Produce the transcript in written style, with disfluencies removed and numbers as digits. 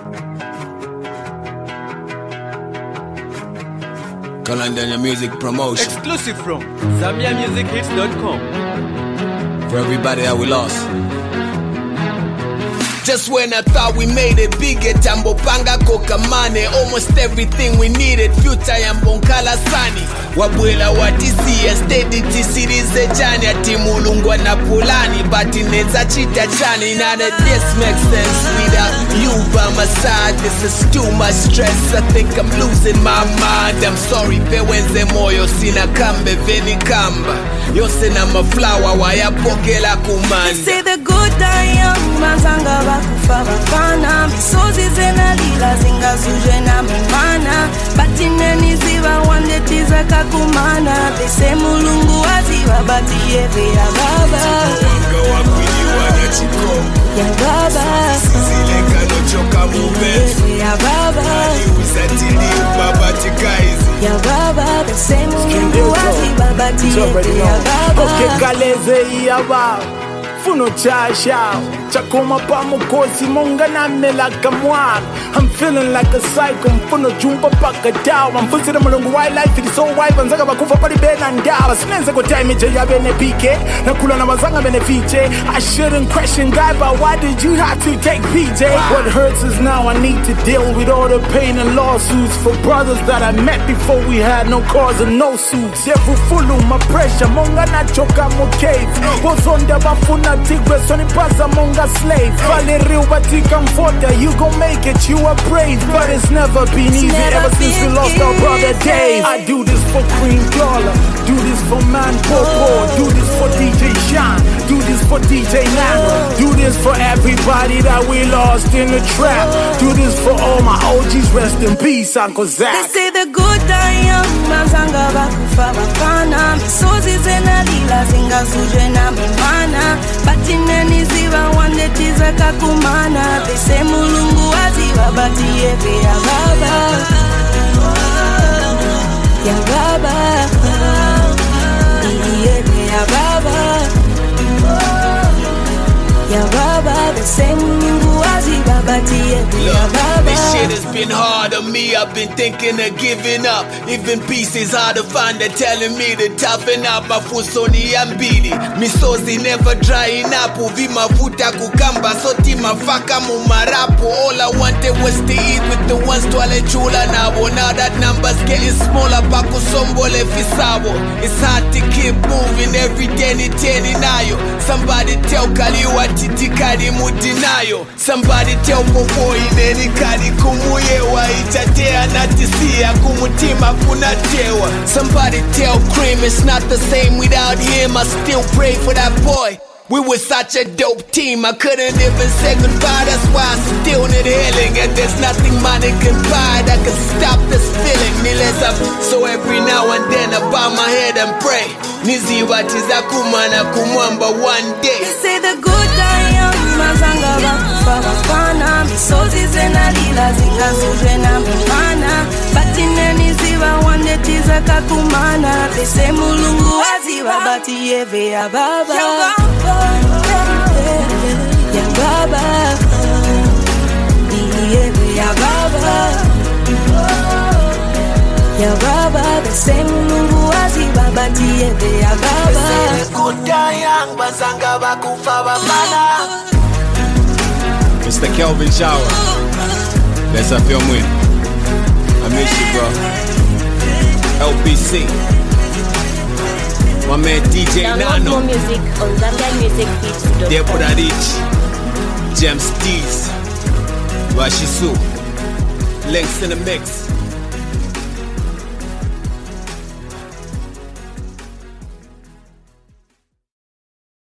Kalandania Music Promotion. Exclusive from ZambiaMusicHits.com. For everybody that we lost. Just when I thought we made it bigger, Tambo Panga Kokamane, almost everything we needed, future Yambonkala Sani. Wabwela watisia, steady tisirize chani, atimulungwa na pulani, but ineza chita chani. None of this makes sense without you by my side. This is too much stress, I think I'm losing my mind. I'm sorry, pewenze moyo, sina kambe, veni kamba. Yose na maflower, wayapokela kumanda. They say the good die young, mazanga bakufa bafana. Misozi zena lila zinga zuje na mimana. Batineni ziva wande tiza kakumana. They say mulungu waziva bati yeve ya baba. Wanga wakwili wanachiko Ya baba. Zile kano choka mube Ya baba. Nani uzatili baba tikaizi Ya baba. They say mulungu waziva bati yeve ya baba. Okay, kaleze ya baba Funo chasha Chakoma pa mukosi monga na melaka mwana. I'm feeling like a psycho Mfuno jumpa paka dawa Mfusire mulungu wildlife It is so wild Wanzaga bakufa pali bena ndawa Sinenze kwa time ya bene pike Nakula na wazanga bene fiche I shouldn't question God But why did you have to take PJ? What hurts is now I need to deal with all the pain and lawsuits For brothers that I met before we had no cars and no suits Every fulu my pressure Monga na choka mo cave Bozonda bafuna tigwe Soni pasa monga slave Valerie watika mfota You gon' make it, you are brave But it's never been easy Ever since we lost our brother Dave I do this for Queen Clawla Do this for Man Popo Do this for DJ Sean Do this for DJ Nano Do this for everybody that we lost in the trap Do this for all my OGs Rest in peace, Uncle Zach. They say the good die young, mazanga bakufa bafana. Misozi zena lila zinga zuje na mimana. Batineni ziva wande tiza kakumana. They say mulungu waziva bati yeve ya baba. Ya baba. Yeve ya baba. Ya baba. They say mulungu waziva bati yeve ya baba. This shit has been hard on me, I've been thinking of giving up. Even peace is hard to find, they're telling me to toughen up. Mafusoni ambili, misozi never drying up. Uvi mafuta kukamba, soti mafaka mumarapu. All I wanted was to eat with the ones twale chula nabo. Now that number's getting smaller, paku sombole fisabo. It's hard to keep moving every day ni teni nayo. Somebody tell Kaliwa titi kari mutinayo. Somebody tell Popo ineni kari kumuyewa. Itatea natisia kumutima kunatewa. Somebody tell Cream it's not the same without him. I still pray for that boy. We were such a dope team, I couldn't even say goodbye. That's why I still need healing. And there's nothing money can buy that can stop this feeling. So every now and then I bow my head and pray. Niziwatiza kumana kumwamba one day. They say the good die young, mazanga bakufa bafana. Misozi zena lila zinga zuje na mimana. Batineni ziva wande tiza kakumana. They say mulungu waziva bati yeve ya baba. Ya baba. Yeve ya baba. Ya baba. They say mulungu waziva bati yeve ya baba. They say the good die young, bazanga bakufa bafana. Mr. Kelvin Shower, let's up your win. I miss you, bro. LBC, my man DJ Nano. Download more music on ZambiaMusicHits.com. Deborah Rich, James Dees, Rashisu, links in the mix.